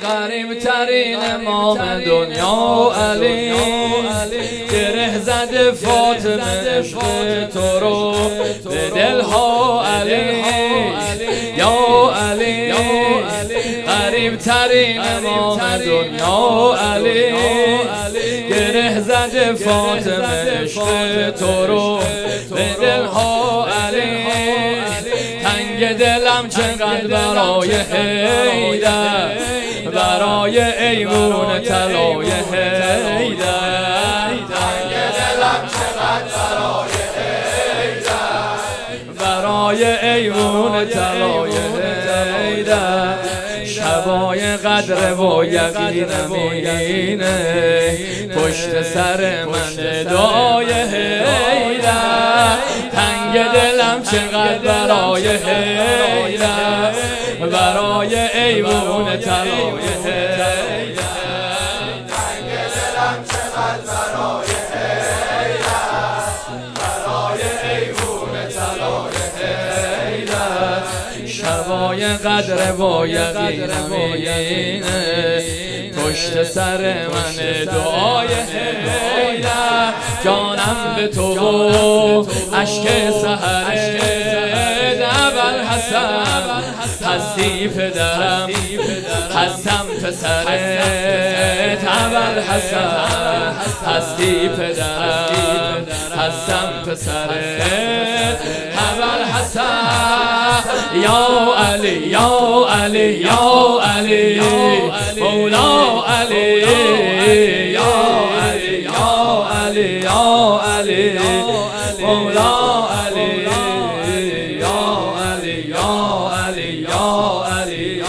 غریب ترین امام دنیا علی، گره زده فاطمه عشق تو رو به دلها علی، یا علی غریب ترین امام دنیا علی، گره زده فاطمه عشق تو رو به دلها علی، تنگ دلم چقدر برای حیدر، برای ایوون طلای حیدر، تنگ دلم چقدر برای حیدر، برای ایوون طلای حیدر، شبای قدر و یقین امینه، پشت سر من دعای حیدر، تنگ دلم چقدر برای حیدر، برای ایوون طلای حیدر، تنگ دلم چقدر برای حیدر، برای ایوون طلای حیدر، شبای قدر و یقین امینه، پشت سر من دعای حیدر، جانم به تو اشک سحر اول حسن، هستی پدرم هستم پسرت اول حسن، هستی پدرم هستم پسرت اول حسن، یا علی یا علی یا علی مولا علی، یا علی یا علی یا علی مولا علی، یا علی یا علی یا علی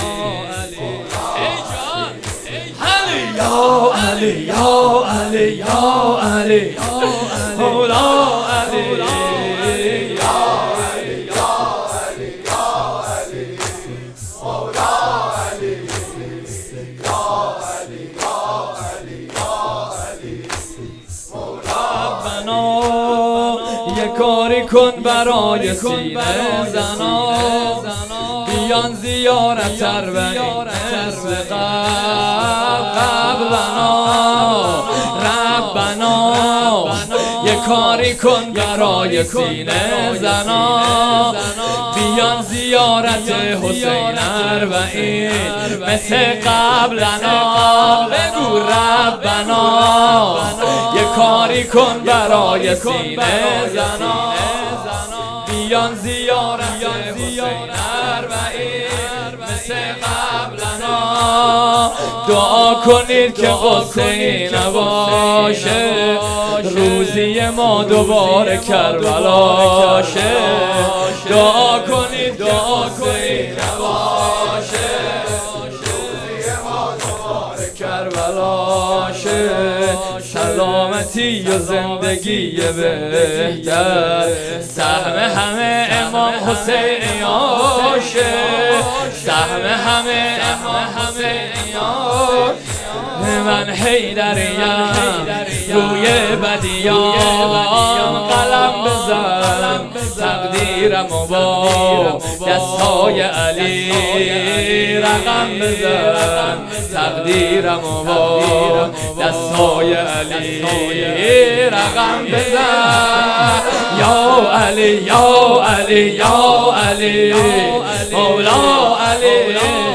یا علی یا علی یا علی مولا علی، یه کاری کن برای سینه زنا، بیان زیارت اربعین مثل قبلنا، ربنا یه کاری کن برای سینه زنا، بیان زیارت حسین اربعین مثل قبلنا، بگو ربنا یه کاری کن برای سینه زنا، بیان زیارت حسین اربعین مثل قبلنا، دعا کنید که غصه نباشه، روزی ما دوباره کربلا شه، دعا کنید غصه نباشه، روزی ما دوباره کربلا شه، سلامتی و زندگی بهتر، سهم همه امام حسین یاشه، سهم همه امام حسین یاشه، من حیدریم روی بدیان قلم بزن، تقدیرم و با دستای علی رقم بزن، تقدیرم و با دستای علی رقم بزن، یا علی یا علی یا علی مولا علی.